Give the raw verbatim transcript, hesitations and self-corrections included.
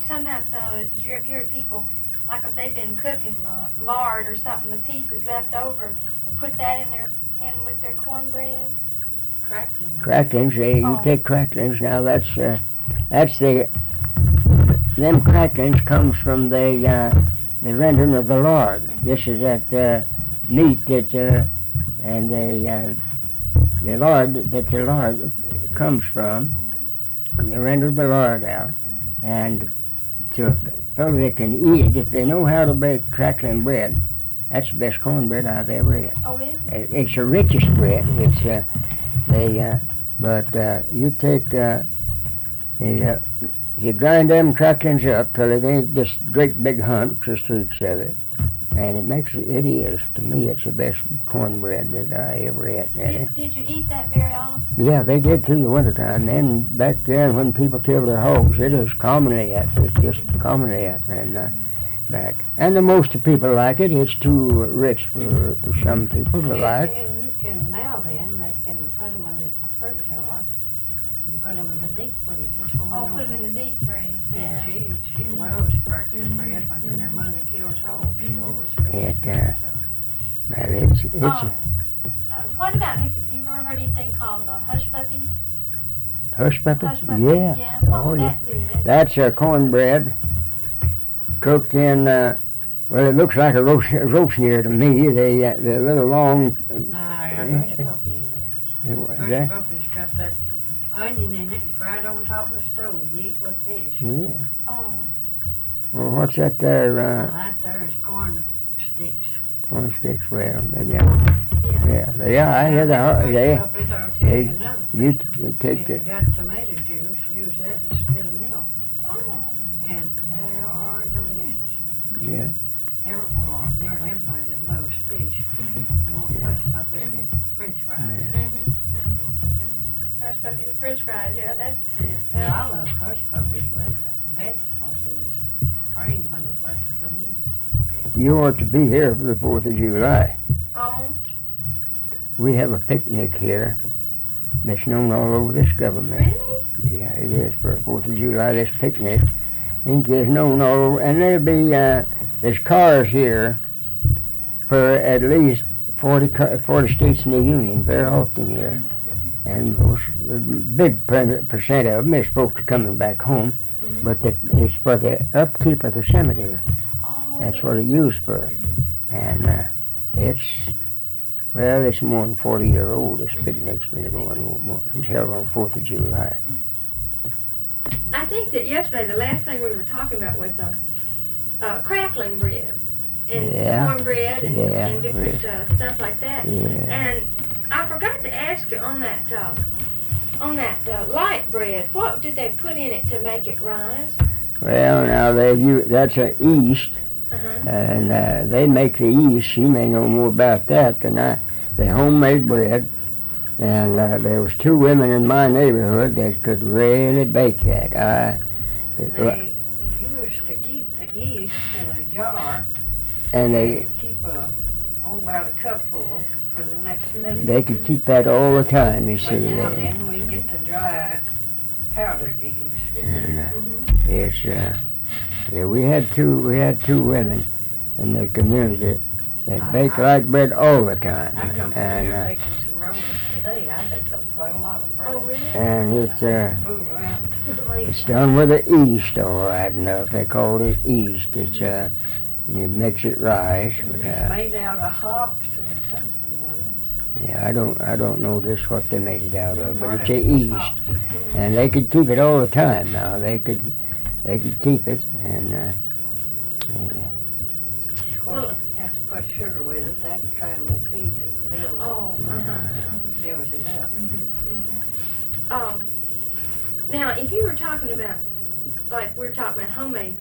sometimes uh, you ever hear people, like if they've been cooking uh, lard or something, the pieces left over, and put that in their in with their cornbread. Cracklings. Cracklings, eh, you Oh. take cracklings, now that's, uh, that's the, them cracklings comes from the, uh, the rendering of the lard. This is that, uh, meat that, uh, and the, uh, the lard, that the lard comes from, and they render the lard out, and to a fellow that can eat it, if they know how to bake crackling bread, that's the best cornbread I've ever had. Oh, is it? It- It's the richest bread. It's uh, they, uh, but uh, you take uh, the, uh, you grind them cracklings up till it ain't this great big hunk, just streaks of it, and it makes it. It is to me, it's the best cornbread that I ever had. Did, did you eat that very often? Yeah, they did through the wintertime. Then back then, when people killed their hogs, it was commonly at. It's just commonly at, and. Uh, Back. And the most of people like it. It's too rich for, for some people to like. And you can, now then, they can put them in a fruit jar and put them in the deep freeze. That's what Oh, we put them in the deep freeze. Yeah. And she, she loves crackling Mhm. bread. When her mother killed hogs, she Mhm. always fed It, uh, so. Well, it's, it's, Oh. Uh, what about, have you ever heard anything called uh, hush puppies? hush puppies? Hush puppies? Yeah. Yeah. What Oh, would yeah. that be? That, That's uh, cornbread cooked in, uh, well, it looks like a roast, a roast ear to me. They, uh, the little long, Nah, eh, a hush puppy ain't eh, hers. what- Hush that- puppy's got that onion in it and fried on top of the stove. You eat with fish. yeah. oh. Well, what's that there, Now, uh, that there is corn sticks. corn sticks? Well, maybe I, Oh, yeah. yeah, they are. I hear the, Hush they, puppies, I'll tell they- you another you, thing. t- you If take you the, got tomato juice, use that instead of milk. Oh. And they are delicious. yeah. Every, well, nearly everybody that loves fish, Mhm. they want hush puppies Mhm. and french fries. Yeah. Mhm. Mhm. Mhm. Hush puppies and French fries. Yeah, that's. Well, I love hush puppies with uh, vegetables in the spring when they first come in. You ought to be here for the Fourth of July. Oh. We have a picnic here that's known all over this government. Really? Yeah, it is for the Fourth of July. This picnic, I think it's known all over, and there'll be uh, there's cars here for at least forty, ca- forty states in the union very often here, and most, a big per- percent of them is folks coming back home, Mhm. but the, it's for the upkeep of the cemetery. Oh. That's what it used for. Mhm. And uh, it's, well, it's more than forty year old. This Mhm. picnic's been going on. It's held on Fourth of July. I think that yesterday the last thing we were talking about was um, uh, crackling bread and Yeah. cornbread and, Yeah, and different uh, stuff like that. Yeah. And I forgot to ask you on that uh, on that uh, light bread, what did they put in it to make it rise? Well, now they you that's a yeast, Uh-huh. and uh, they make the yeast. You may know more about that than I. The homemade bread, and uh, there was two women in my neighborhood that could really bake that. I, it, They used to keep the yeast in a jar and they and keep a, oh, about a cup full for the next day. they could keep that all the time. You But see, now they, then, we get the dry powder to use. and, uh, Mm-hmm. It's uh, yeah. We had two. We had two women in the community that I- bake I- light bread all the time, I come from and here uh, making some rolls today. I baked up quite a lot of bread. Oh, really? and it's uh, Moved around to the lake. it's done with the yeast, all right enough. They call it yeast. It's uh, you mix it rise. But, It's uh, made out of hops and something or other. yeah, I don't. I don't know just what they made it out of, but Part it's of a it was yeast, hops. and they could keep it all the time. Now they could, they could keep it, and uh, yeah. Of course, you have to put sugar with it. That kind of feeds it, builds it, Oh, uh-huh. uh-huh. builds it up. Mhm, mhm. Um, now, if you were talking about, like we're talking about homemade